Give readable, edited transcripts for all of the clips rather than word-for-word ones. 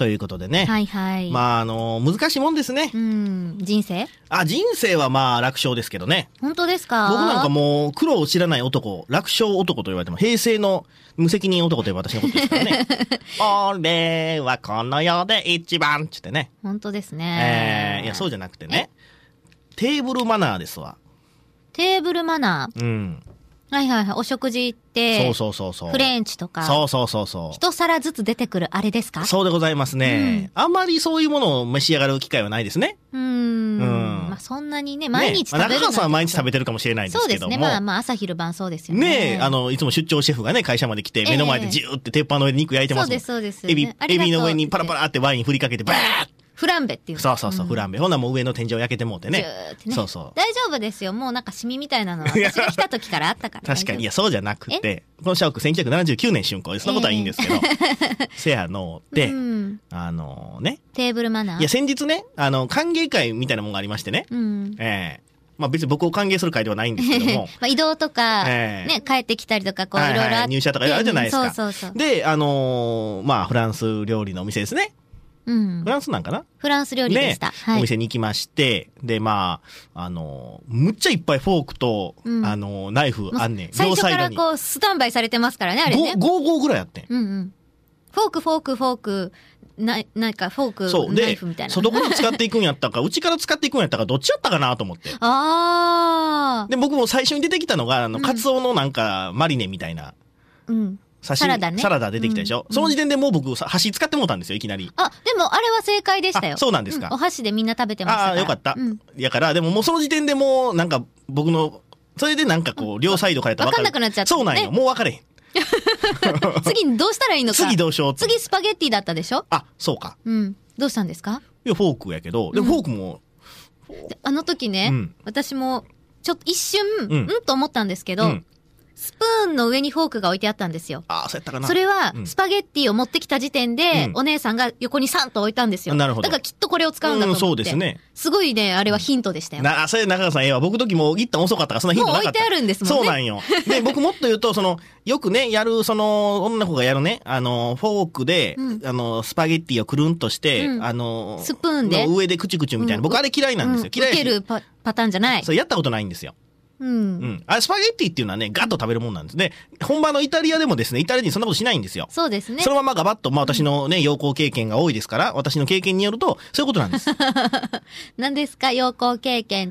ということでね。 はいはい。 まあ難しいもんですね。 人生はまあ楽勝ですけどね。 本当ですか？ 僕なんかもう苦労を知らない男、楽勝男と言われても、平成の無責任男という私のことですからね。俺はこの世で一番ってね。 本当ですね。 いや、そうじゃなくてね。テーブルマナーですわ。 テーブルマナー。はいはいはい。お食事行って。そう。フレンチとか。 そう。 一皿ずつ出てくるあれですか？ そうでございますね。あんまりそういうものを召し上がる機会はないですね。 まあそんなにね、毎日食べる。 中川さんは毎日食べてるかもしれないですけども。 そうですね。まあ朝昼晩そうですよね。 いつも出張シェフがね、会社まで来て、目の前でジューって鉄板の上で肉焼いてますもん。 そうです。 エビの上にパラパラってワイン振りかけて、バーッフランベっていう。 そう、フランベ。ほんならもう上の天井焼けてもうてね。そう。 大丈夫ですよ。もうなんかシミみたいなのは私が来た時からあったから。 確かに。いや、そうじゃなくて、この社屋1979年竣工で、そんなことはいいんですけど、せやので、テーブルマナー。 いや、先日ね、歓迎会みたいなものがありましてね。まあ別に僕を歓迎する会ではないんですけども。 まあ移動とか、ね、帰ってきたりとか、こういろいろあって。 入社とかあるじゃないですか。 そう。 で、まあフランス料理のお店ですね。フランスなんかな？ フランス料理でした。 お店に行きまして、で、まあ、むっちゃいっぱいフォークと、ナイフあんねん。 最初からこう、スタンバイされてますからね、あれね。 5ぐらいやってん。 フォーク、なんかフォーク、ナイフみたいな。 外から使っていくんやったか、内から使っていくんやったか、どっちやったかなと思って。で、僕も最初に出てきたのが、カツオのなんか、マリネみたいな。サラダ出てきたでしょ、その時点でもう僕、箸使ってもうたんですよ、いきなり。 でもあれは正解でしたよ。 そうなんですか。 お箸でみんな食べてましたから。 よかった。やから、でももうその時点でもう、なんか僕の、それでなんかこう、両サイドからやったら分かんなくなっちゃった。 そうなんよ。もう分かれへん。 次どうしたらいいのか。 次どうしよう。 次スパゲッティだったでしょ？ そうか。 どうしたんですか？ いや、フォークやけど、で、フォークも。 あの時ね、私も、ちょっと一瞬、と思ったんですけど、スプーンの上にフォークが置いてあったんですよ。 そうやったかな。 それは、スパゲッティを持ってきた時点で、お姉さんが横にサンと置いたんですよ。 なるほど。 だからきっとこれを使うんだと思って。 そうですね。 すごいね、あれはヒントでしたよ。 それ中川さん僕時も一旦遅かったから、そんなヒントなかった。 もう置いてあるんですもんね。 そうなんよ。で、僕もっと言うと、よくね、やる、女の子がやるね、フォークで、スパゲッティをくるんとして、 スプーンで。 上でクチクチみたいな。僕あれ嫌いなんですよ。嫌い。 受けるパターンじゃない。 そう、やったことないんですよ。スパゲッティっていうのはね、ガッと食べるもんなんですね。本場のイタリアでもですね、イタリア人そんなことしないんですよ。 そうですね。 そのままガバッと、私のね、洋行経験が多いですから、私の経験によると、そういうことなんです。 何ですか、洋行経験って。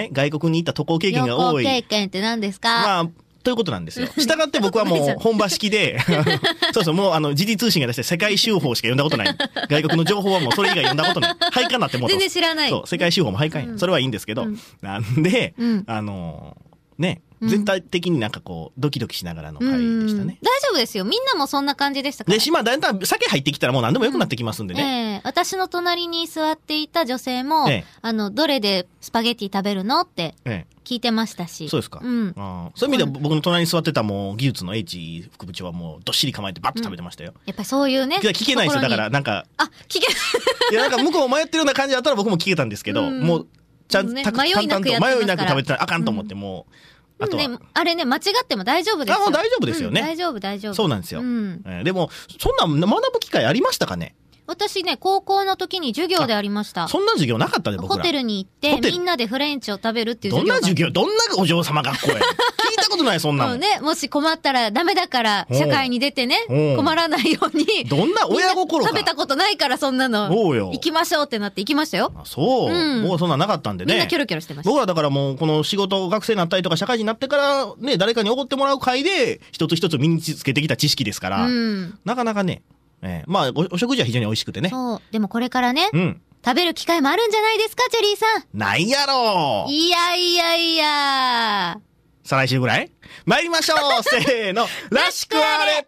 外国に行った渡航経験が多い。 洋行経験って何ですか？ ということなんですよ。したがって僕はもう本場式で、そう、もう時事通信が出して世界州法しか読んだことない。外国の情報はもうそれ以外読んだことない。廃刊なってもう全然知らない。 そう、世界州法も廃刊や。それはいいんですけど。なんで、ね、全体的になんかこう、ドキドキしながらの回でしたね。 大丈夫ですよ。みんなもそんな感じでしたから。 で、だんだん酒入ってきたらもう何でも良くなってきますんでね。 私の隣に座っていた女性も、どれでスパゲッティ食べるのって聞いてましたし。 そうですか。そういう意味では僕の隣に座ってたもう技術の H 副部長はもうどっしり構えてバッと食べてましたよ。 やっぱりそういうね。 聞けないですよ。だからなんか。 聞けない。 いや、なんか向こう迷ってるような感じだったら僕も聞けたんですけど、もう、ちゃんと迷いなく食べてたらあかんと思ってもう。 あれね、間違っても大丈夫ですよ。 もう大丈夫ですよね。 大丈夫。 そうなんですよ。でも、そんな学ぶ機会ありましたかね？ 私ね、高校の時に授業でありました。 そんな授業なかったで、僕ら。 ホテルに行って、みんなでフレンチを食べるっていう授業。 どんなお嬢様学校や。聞いたことない、そんなもん。 ね、もし困ったらダメだから、社会に出てね、困らないように。 どんな親心か。 食べたことないから、そんなの。 そうよ。 行きましょうってなって行きましたよ。 そう。もうそんななかったんでね。 みんなキョロキョロしてました。 僕はだからもう、この仕事、学生になったりとか、社会人になってから、ね、誰かにおごってもらう会で、一つ一つ身につけてきた知識ですから、なかなかね、まあお食事は非常に美味しくてね。 そう。でもこれからね、食べる機会もあるんじゃないですか、チェリーさん。 ないやろ。 いや。 再来週ぐらい参りましょう。せーの。らしくあれ。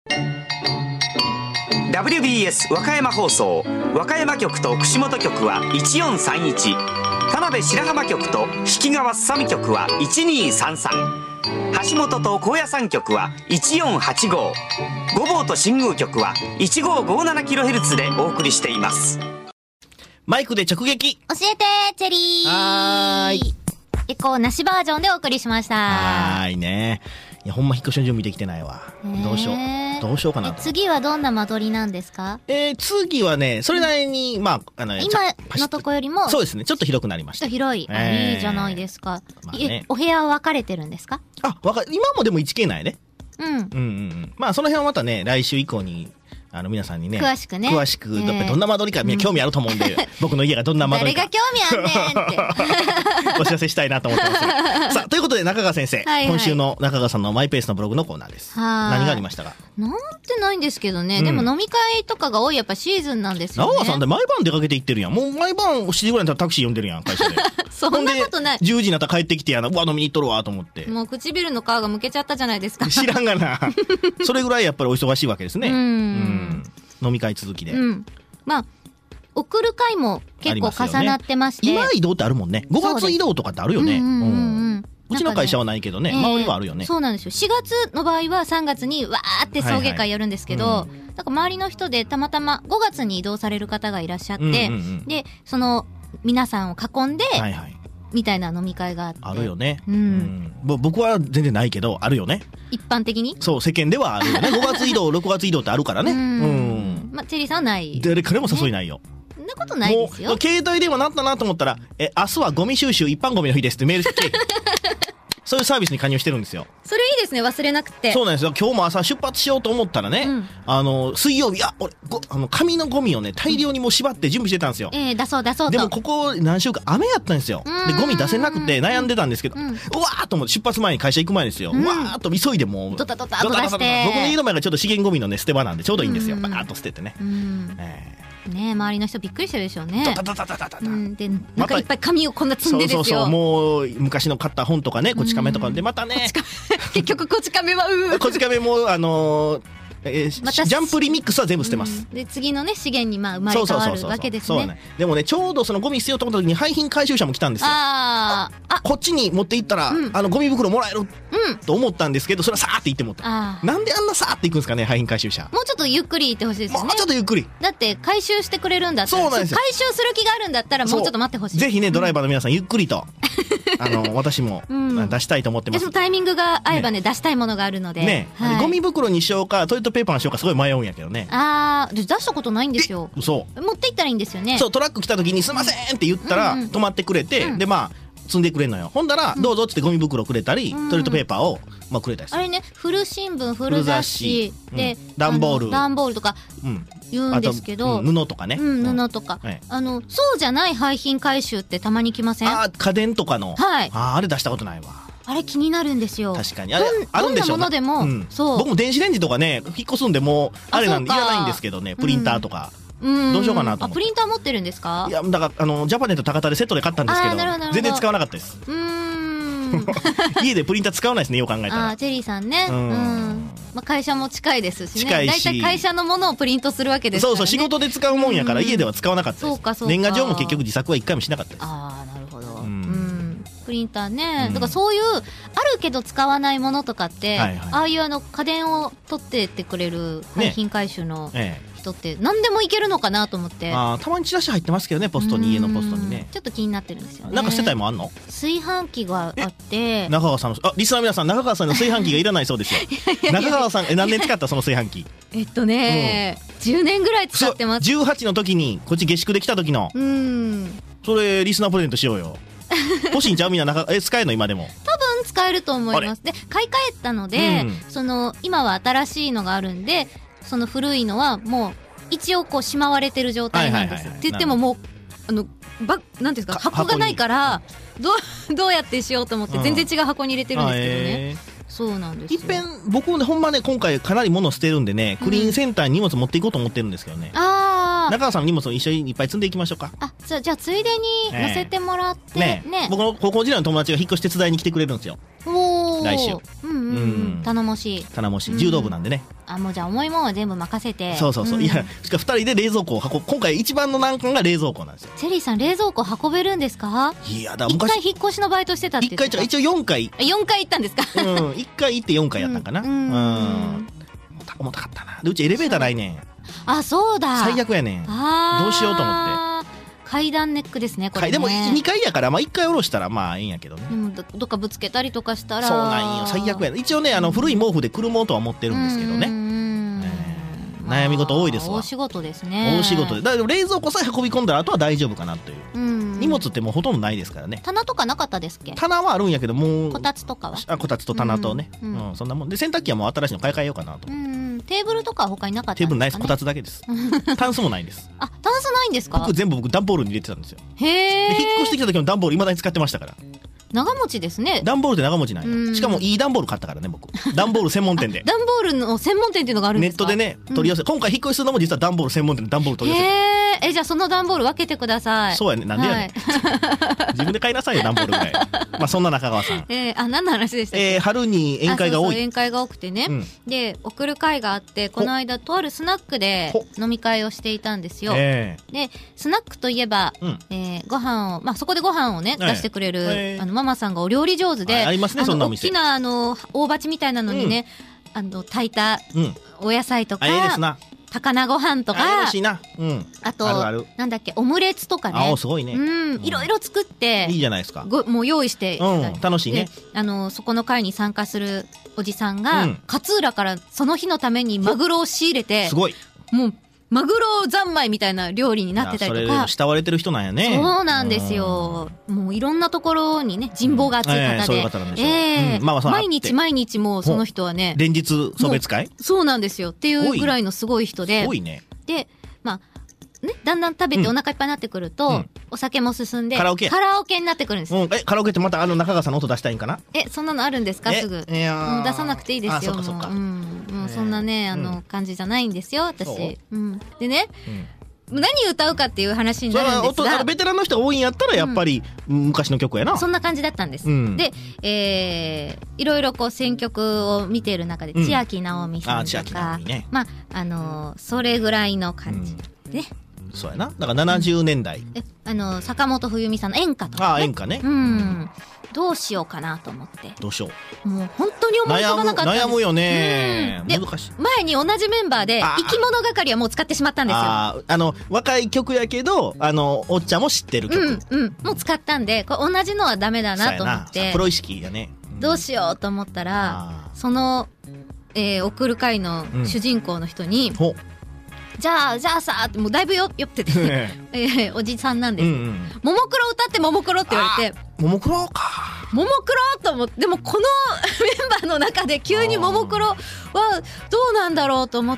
WBS 和歌山放送、和歌山局と串本局は1431、田辺白浜局と引き川すさみ局は1233、橋本と高野山局は1485、御坊と新宮局は 1557kHz でお送りしています。 マイクで直撃。 教えてチェリー。 はーい。 エコーなしバージョンでお送りしました。 はーいね。いやほんま引っ越しの準備できてないわ。どうしようかなと。 次はどんな間取りなんですか？ 次はねそれなりに、まあ今のとこよりもそうですね、ちょっと広くなりました。 広い、いいじゃないですか。まあね、お部屋は分かれてるんですか？ 今もでも 1K 内ね。 うん。 まあその辺はまたね来週以降に皆さんにね詳しくやっぱりどんな間取りかみんな興味あると思うんで、僕の家がどんな間取りか誰が興味あんねんってお知らせしたいなと思ってますさあということで中川先生、今週の中川さんのマイペースのブログのコーナーです。何がありましたか？ なんてないんですけどね、でも飲み会とかが多いやっぱシーズンなんですよね。 中川さんって毎晩出かけて行ってるやん。もう毎晩7時ぐらいになったらタクシー呼んでるやん会社でそんなことない。 10時になったら帰ってきてやな、うわ飲みに行っとるわと思って。 もう唇の皮がむけちゃったじゃないですか知らんがなそれぐらいやっぱりお忙しいわけですね。飲み会続きで、 まあ送る会も結構重なってまして、 今移動ってあるもんね。5月移動とかってあるよね。うちの会社はないけどね、周りはあるよね。 そうなんですよ。4月の場合は3月にわーって送迎会やるんですけど、なんか周りの人でたまたま5月に移動される方がいらっしゃって、でその皆さんを囲んで、みたいな飲み会があって。あるよね。僕は全然ないけどあるよね。 一般的にそう世間ではあるよね。5月移動6月移動ってあるからね。 まあチェリーさんはない。 誰からも誘いないよ。 そんなことないですよ。 携帯電話なったなと思ったら明日はゴミ収集一般ゴミの日ですってメールしてそういうサービスに加入してるんですよ。 それいいですね、忘れなくて。 そうなんですよ。今日も朝出発しようと思ったらね、水曜日俺紙のゴミをね大量にもう縛って準備してたんですよ。 出そうと。 でもここ何週間雨やったんですよ。でゴミ出せなくて悩んでたんですけど、うわーっと思って出発前に会社行く前ですよ。うわーっと急いでもうドタドタと出して、 僕の家の前がちょっと資源ゴミのね捨て場なんでちょうどいいんですよ。バーッと捨ててね。 ね、周りの人びっくりしてるでしょうね。 ドタドタドタドタ。 でなんかいっぱい紙をこんな積んでですよ。 そうもう昔の買った本とかね、こち亀とかでまたね。 結局こち亀はこち亀もジャンプリミックスは全部捨てます。 で次のね資源に生まれ変わるわけですね。 でもねちょうどそのゴミ捨てようと思った時に廃品回収車も来たんですよ。こっちに持って行ったらゴミ袋もらえると思ったんですけど、それはさーって言ってもった。なんであんなさーって行くんですかね、廃品回収車。 もうちょっとゆっくり行ってほしいですよね。 もうちょっとゆっくり。 だって回収してくれるんだったら、回収する気があるんだったらもうちょっと待ってほしい。 ぜひねドライバーの皆さんゆっくりと私も出したいと思ってます。 そのタイミングが合えばね出したいものがあるのでゴミ袋にしようかトイレットペーパーにしようかすごい迷うんやけどね。 出したことないんですよ。 そう持って行ったらいいんですよね。 そうトラック来た時にすいませんって言ったら止まってくれて、でまあ積んでくれるのよ。ほんだらどうぞっつってゴミ袋くれたり、トイレットペーパーをくれたりする。 あれね、古新聞古雑誌で段ボールとか言うんですけど、 布とかね、 布とかそうじゃない廃品回収ってたまに来ません？ 家電とかの。あれ出したことないわ。 あれ気になるんですよ。 確かにあるんでしょう。 どんなものでも僕も電子レンジとかね引っ越すんでもうあれなんでいらないんですけどね、プリンターとかどうしようかなと思って。 プリンター持ってるんですか？ いやだからジャパネット高田でセットで買ったんですけど全然使わなかったです。家でプリンター使わないですね、よう考えたら。 チェリーさんね、会社も近いですしね。だいたい会社のものをプリントするわけですからね。 そう仕事で使うもんやから家では使わなかったです。年賀状も結局自作は一回もしなかったです。 なるほど。プリンターね、だからそういうあるけど使わないものとかって、ああいう家電を取ってってくれる廃品回収の人って何でもいけるのかなと思って。 たまにチラシ入ってますけどね、ポストに、家のポストにね。 ちょっと気になってるんですよね。 なんか世帯もあんの？ 炊飯器があって、 中川さんのリスナーの皆さん、中川さんの炊飯器がいらないそうですよ。中川さん何年使ったその炊飯器 ？10年ぐらい使ってます。 18の時にこっち下宿できた時のそれリスナープレゼントしようよ。欲しいんちゃうみんな。使えるの今でも？ 多分使えると思います。で買い替えたので、今は新しいのがあるんで、その古いのはもう一応こうしまわれてる状態なんです。って言ってももうなんていうんですか、箱がないからどうやってしようと思って全然違う箱に入れてるんですけどね。そうなんですよ。 いっぺん僕ねほんまね今回かなり物捨てるんでね、クリーンセンターに荷物持っていこうと思ってるんですけどね。中川さんの荷物を一緒にいっぱい積んでいきましょうか。 じゃあついでに乗せてもらってね。 僕の高校時代の友達が引っ越して手伝いに来てくれるんですよ。来週。 頼もしい。 柔道部なんでね。 もうじゃあ重いもんは全部任せて。 そういやしか2人で冷蔵庫を今回一番の難関が冷蔵庫なんですよ。 チェリーさん冷蔵庫運べるんですか？ いやだ1回引っ越しのバイトしてたって言ってた。 一応4回行ったんですか ？1回行って4回やったんかな。重たかったな。でうちエレベーターないねん。 そうだ。 最悪やねん。どうしようと思って。 階段ネックですね、これね。 でも2階やから、まあ1回下ろしたらまあいいんやけどね。 でもどっかぶつけたりとかしたら。 そうなんよ、最悪や。一応ね、古い毛布でくるもうとは思ってるんですけどね。悩み事多いですわ。 大仕事ですね。 大仕事で。だから冷蔵庫さえ運び込んだらあとは大丈夫かなという。荷物ってもうほとんどないですからね。 棚とかなかったですっけ？ 棚はあるんやけど、もうこたつとかは？ こたつと棚とね、そんなもんで、洗濯機はもう新しいの買い替えようかなと。 テーブルとかは他になかったんですかね？ テーブルないです。こたつだけです。タンスもないんです。 あ、タンスないんですか？ 全部段ボールに入れてたんですよ。 へえ。 引っ越してきた時の段ボール未だに使ってましたから。 長持ちですね。 段ボールって長持ちなんや。しかもいい段ボール買ったからね、僕。段ボール専門店で。 段ボールの専門店っていうのがあるんですか？ ネットでね、取り寄せ、今回引っ越しするのも実は段ボール専門店で段ボール取り寄せて。 じゃあその段ボール分けてください。 そうやね。なんでやねん。自分で買いなさいよ、段ボールぐらい。まあそんな中川さん。 何の話でしたっけ？ 春に宴会が多い。 宴会が多くてね。で、送る会があって、この間とあるスナックで飲み会をしていたんですよ。で、スナックといえば、ご飯を、まあそこでご飯をね、出してくれる、ママさんがお料理上手で、 ありますね、そんなお店。 大きな大鉢みたいなのにね、炊いたお野菜とか、高菜ご飯とか、あとなんだっけ、オムレツとかね、 すごいね、 いろいろ作っていいじゃないですか。 もう用意して楽しいね。 そこの会に参加するおじさんが勝浦からその日のためにマグロを仕入れて、 すごい、 もうマグロ三昧みたいな料理になってたりとか。それ慕われてる人なんやね。 そうなんですよ。もういろんなところにね、人望が厚い方で。 そういう方なんでしょう。 毎日もうその人はね。 連日送別会？ そうなんですよ。っていうぐらいのすごい人で。 すごいね。 で、まあ、ね、だんだん食べてお腹いっぱいになってくると、お酒も進んで、カラオケになってくるんですよ。 カラオケってまた中川さんの音出したいんかな？そんなのあるんですか？すぐ。もう出さなくていいですよ。もうそんなね、感じじゃないんですよ、私。でね、何歌うかっていう話になるんですが、 ベテランの人が多いんやったらやっぱり昔の曲やな。 そんな感じだったんです。で、いろいろこう選曲を見ている中で、千秋直美さんとか、まあそれぐらいの感じで。 そうやな。だから70年代。 坂本冬美さんの演歌とか。 演歌ね。 どうしようかなと思って。 どうしよう。もう本当に思い浮かばなかったんです。 悩むよね。 難しい。前に同じメンバーで生き物係はもう使ってしまったんですよ。 若い曲やけど、おっちゃんも知ってる曲。 もう使ったんで、これ同じのはダメだなと思って。 プロ意識やね。 どうしようと思ったら、その、送る会の主人公の人に、じゃあさってもうだいぶ酔ってておじさんなんです。ももクロ歌ってももクロって言われて、 ももクロか。 ももクロと思って、でもこのメンバーの中で急にももクロはどうなんだろうと思って、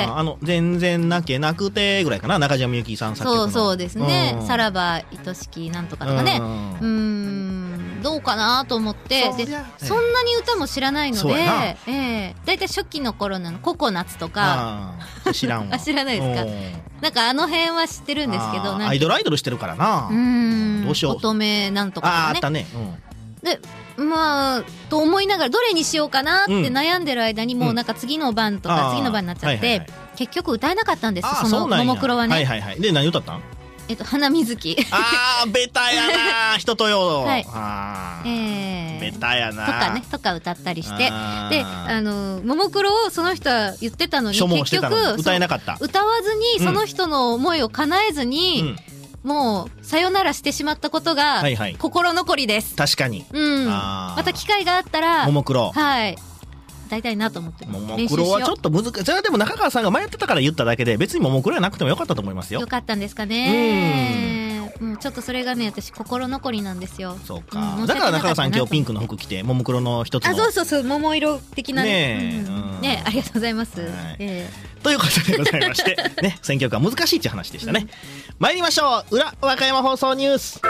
全然なけなくてぐらいかな、中島みゆきさん作曲の。 そうですね。さらば愛しきなんとかとかね。どうかなと思って、でそんなに歌も知らないので、だいたい初期の頃のココナッツとか知らんわ。 知らないですか？なんか辺は知ってるんですけど、 アイドルしてるからな。どうしよう。 乙女なんとかとかね。 あったね。 でまあと思いながらどれにしようかなって悩んでる間にもうなんか次の番とか次の番になっちゃって、結局歌えなかったんです。そのももクロはね。 で何歌ったん？ 花水木。 ベタやな。人とよ。ベタやな。 とか歌ったりして、でももクロをその人は言ってたのに結局歌えなかった。 歌わずにその人の思いを叶えずに、もうさよならしてしまったことが心残りです。 確かに。 また機会があったらももクロ。 歌いたいなと思って。 ももクロはちょっと難しい。それはでも中川さんが迷ってたから言っただけで、別にももクロはなくてもよかったと思いますよ。 よかったんですかね。ちょっとそれがね、私心残りなんですよ。 そうか。だから中川さん今日ピンクの服着てももクロの一つの。 そう桃色的なね。ありがとうございます。 ということでございましてね、選曲は難しいっていう話でしたね。参りましょう。裏和歌山放送ニュース。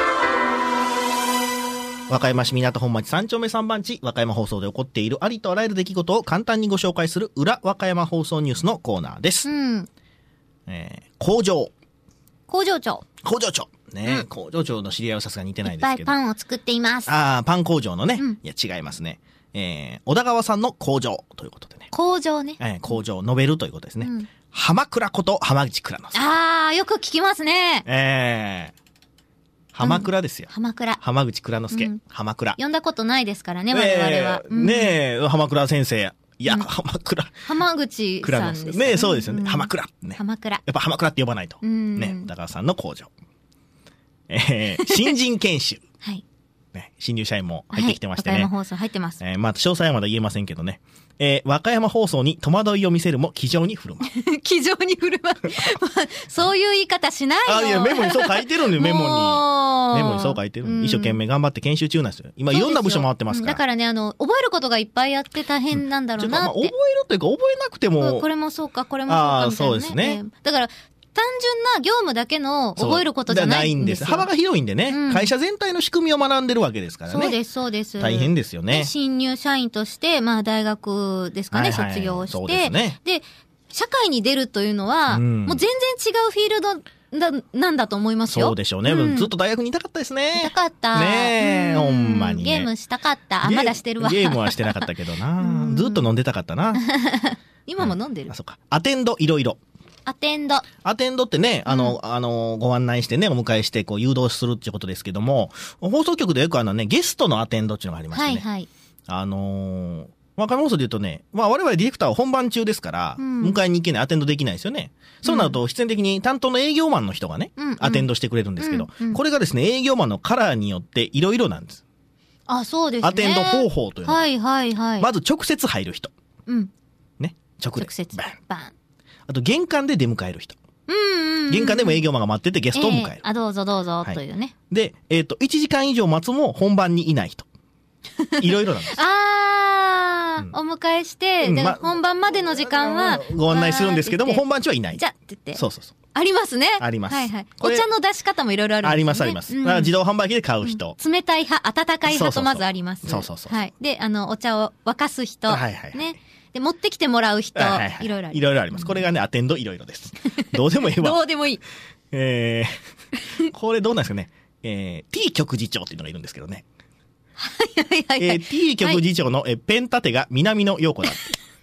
和歌山市港本町3丁目3番地、和歌山放送で起こっているありとあらゆる出来事を簡単にご紹介する裏和歌山放送ニュースのコーナーです。工場長ね、工場長の知り合いはさすがに似てないですけど、 いっぱいパンを作っています。 パン工場のね、いや違いますね。小田川さんの工場ということでね。 工場ね。 工場を述べるということですね。浜倉こと浜口倉之介。よく聞きますね。 浜倉ですよ。 浜口倉之介。浜倉。 読んだことないですからね、我々は。 ねえ、浜倉先生。いや、浜口さんですね。そうですよね。浜倉。 浜倉。 やっぱ浜倉って呼ばないと。ね、小田川さんの工場。 新人研修。 はい。 ね、新入社員も入ってきてましてね。 和歌山放送入ってます。 まあ、詳細はまだ言えませんけどね。和歌山放送に戸惑いを見せるも気丈に振る舞う。 気丈に振る舞う。そういう言い方しないよ。 いや、メモにそう書いてるんだよ、メモに。メモにそう書いてる。一生懸命頑張って研修中なんですよ。今、いろんな部署回ってますから。 だからね、覚えることがいっぱいあって大変なんだろうなって。 覚えるというか、覚えなくても。 これもそうか、これもそうかみたいなね。 そうですね。 だから、単純な業務だけの覚えることじゃないんですよ。 幅が広いんでね、会社全体の仕組みを学んでるわけですからね。 そうです、そうです。 大変ですよね。 新入社員として、まあ大学ですかね、卒業して。で、社会に出るというのは、もう全然違うフィールドなんだと思いますよ。 そうでしょうね。ずっと大学にいたかったですね。 いたかった。 ねえ、ほんまに。 ゲームしたかった。まだしてるわ。 ゲームはしてなかったけどな。ずっと飲んでたかったな。 今も飲んでる。 あ、そうか。アテンドいろいろ。 アテンドってね、ご案内してね、お迎えして、こう、誘導するっていうことですけども、放送局でよくゲストのアテンドっていうのがありましてね。はいはい。和歌山放送で言うとね、まあ我々ディレクターは本番中ですから、迎えに行けない、アテンドできないですよね。そうなると、必然的に担当の営業マンの人がね、アテンドしてくれるんですけど、これがですね、営業マンのカラーによっていろいろなんです。 あ、そうですね。 アテンド方法というのは。 はいはいはい。 まず直接入る人。ね。直接。バン。あと、玄関で出迎える人。玄関でも営業マンが待っててゲストを迎える。 どうぞどうぞ、というね。 で、1時間以上待つも本番にいない人。いろいろなんです。 お迎えして、本番までの時間は、 ご案内するんですけども、本番中はいない。 じゃって言って。 そう。 ありますね。 あります。 はいはい。お茶の出し方もいろいろあるんですね。 ありますあります。自動販売機で買う人。 冷たい派、温かい派とまずあります。 そう。 はい。で、お茶を沸かす人。ね。で、持ってきてもらう人、いろいろあります。 いろいろあります。これがね、アテンドいろいろです。どうでもいいわ。 どうでもいい。 これどうなんですかね。T 局次長っていうのがいるんですけどね。 はい。 T 局次長のペン立てが南野陽子だって。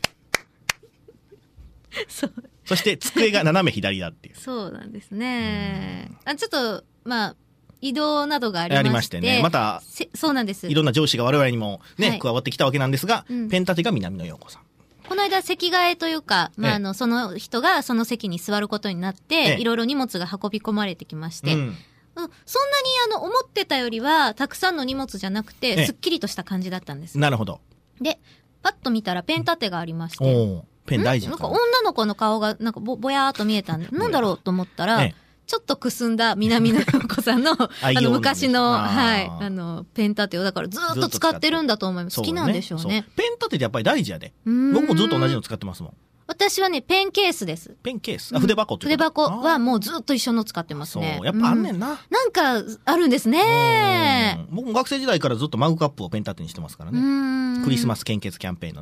そう。 そして机が斜め左だっていう。 そうなんですね。ちょっと、まあ、移動などがありましてね。また、 そうなんです。 いろんな上司が我々にもね、加わってきたわけなんですが、ペン立てが南野陽子さん。 この間席替えというか、まあ、その人がその席に座ることになって、いろいろ荷物が運び込まれてきまして、そんなに思ってたよりは、たくさんの荷物じゃなくて、すっきりとした感じだったんです。 なるほど。 で、パッと見たらペン立てがありまして、 ペン大事なんか女の子の顔がなんかぼやーっと見えたんで、なんだろうと思ったら、ちょっとくすんだ南野陽子さんの、昔の、ペン立てを、だからずっと使ってるんだと思います。好きなんでしょうね。 ペン立てってやっぱり大事やで。僕もずっと同じの使ってますもん。 私はね、ペンケースです。 ペンケース筆箱って筆箱はもうずっと一緒の使ってますね。 そう、やっぱあんねんな。 なんか、あるんですね。 僕も学生時代からずっとマグカップをペン立てにしてますからね。クリスマス献血キャンペーンの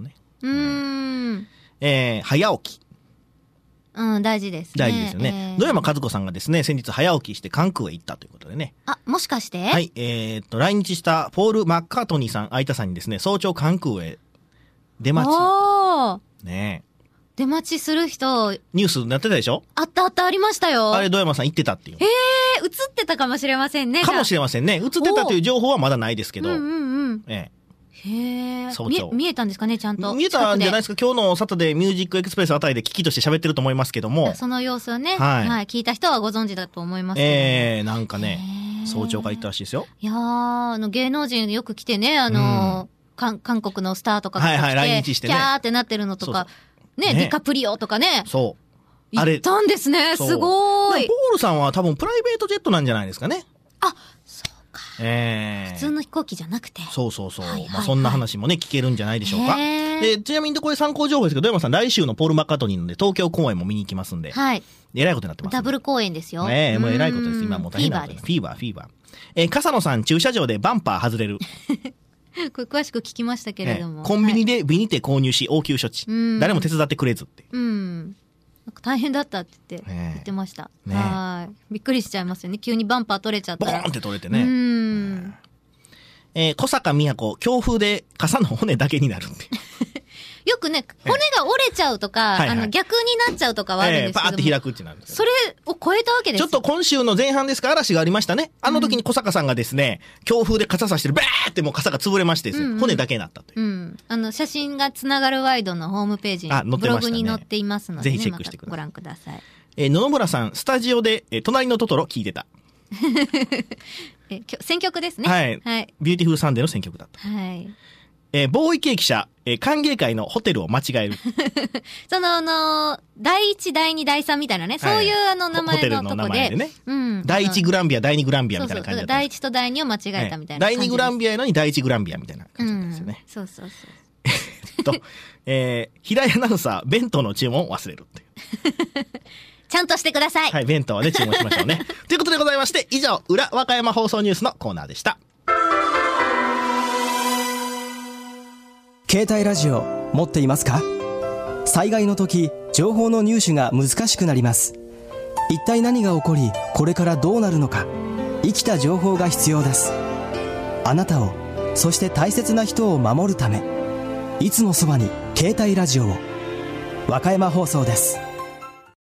ね。早起き。 大事ですね。 大事ですよね。野山和子さんがですね、先日早起きして関空へ行ったということでね。 もしかしてはい。来日したポール・マッカートニーさん、相田さんにですね、早朝関空へ出待ち。ねえ。 出待ちする人。 ニュースになってたでしょ？ ありましたよ。 あれ、野山さん行ってたっていう。 映ってたかもしれませんね。 かもしれませんね。映ってたという情報はまだないですけど。 見えたんですかね、ちゃんと。 見えたんじゃないですか。今日のサタデーミュージックエクスプレスあたりで危機として喋ってると思いますけども。 その様子をね、聞いた人はご存知だと思いますけど。 なんかね、早朝から行ったらしいですよ。 いやー、芸能人よく来てね、韓国のスターとかが来日してね。 キャーってなってるのとか、ね、ディカプリオとかね。 そう。 行ったんですね、すごい。 ポールさんは多分プライベートジェットなんじゃないですかね。 そうか。普通の飛行機じゃなくて。 そう。まあそんな話もね、聞けるんじゃないでしょうか。で、ちなみにこれ参考情報ですけど、野山さん来週のポール・マッカートニーので東京公演も見に行きますんで。はい。えらいことになってます。 ダブル公演ですよ。 もうえらいことです。今もう大変なことです。フィーバー。笠野さん駐車場でバンパー外れる。 これ詳しく聞きましたけれども。 コンビニでビニテ購入し応急処置。誰も手伝ってくれずって。 なんか大変だったって言ってました。はい。びっくりしちゃいますよね。急にバンパー取れちゃったら。 ボーンって取れてね。小坂美子、強風で傘の骨だけになるって。 よくね、骨が折れちゃうとか、逆になっちゃうとかはあるんですけども。 パーって開くってなるんですよ。 それを超えたわけですよ。 ちょっと今週の前半ですか、嵐がありましたね。あの時に小坂さんがですね、強風で傘差してる、バーってもう傘が潰れましてですね、骨だけになったという。 写真がつながるワイドのホームページに、ブログに載っていますので、 ぜひチェックしてください。 ご覧ください。 野々村さん、スタジオで、隣のトトロ聞いてた。 選曲ですね。 はい。はい。ビューティフルサンデーの選曲だった。 はい。 ボーイケーキ社、歓迎会のホテルを間違える。 その、第1、第2、第3みたいなね、そういう名前のとこで。ホテルの名前でね。 うん。第1グランビア、第2グランビアみたいな感じだった。 第1と第2を間違えたみたいな。 第2グランビアやのに第1グランビアみたいな感じだったんですよね。 そうそうそう。 平井アナウンサー、弁当の注文を忘れるっていう。 ちゃんとしてください。 はい、弁当はね、注文しましょうね。ということでございまして、以上、裏和歌山放送ニュースのコーナーでした。 携帯ラジオ持っていますか？災害の時、情報の入手が難しくなります。一体何が起こり、これからどうなるのか、生きた情報が必要です。あなたを、そして大切な人を守るため、いつもそばに携帯ラジオを。和歌山放送です。